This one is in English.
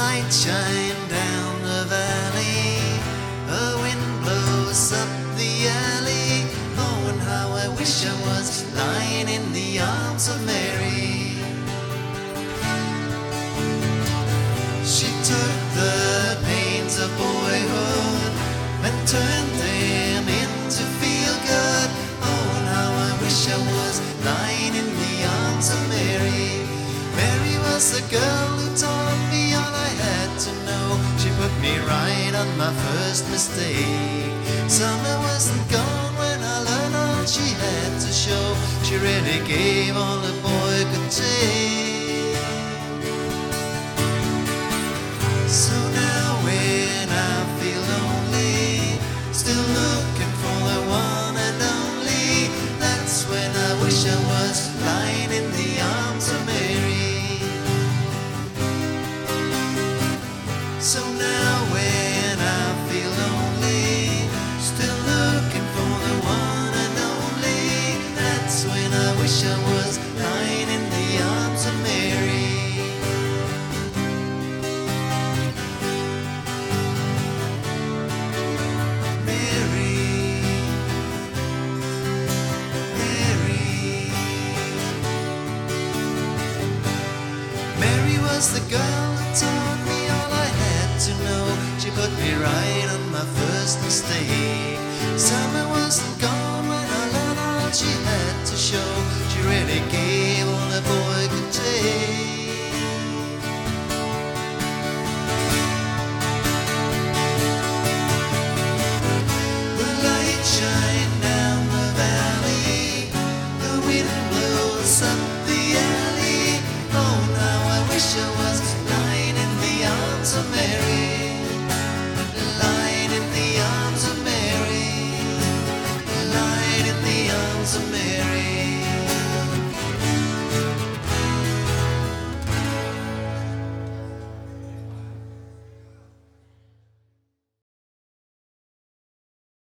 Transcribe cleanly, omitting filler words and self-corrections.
light shine down the valley, a wind blows up the alley. Oh, and how I wish I was lying in the arms of Mary. She took the pains of boyhood and turned them into feel good. Oh, and how I wish I was lying in the arms of Mary. Mary was the girl who taught me all I had to know. She put me right on my first mistake. Summer wasn't gone when I learned all she had to show. She really gave all a boy could take. So now when I feel lonely, still looking for the one and only, that's when I wish I was lying in the arms of Mary. So now when I feel lonely, still looking for the one and only, that's when I wish I was lying in the arms of Mary. Mary was the girl who taught me all I had to know. She put me right on my first mistake. Summer wasn't gone when I learned all she had to show. She really gave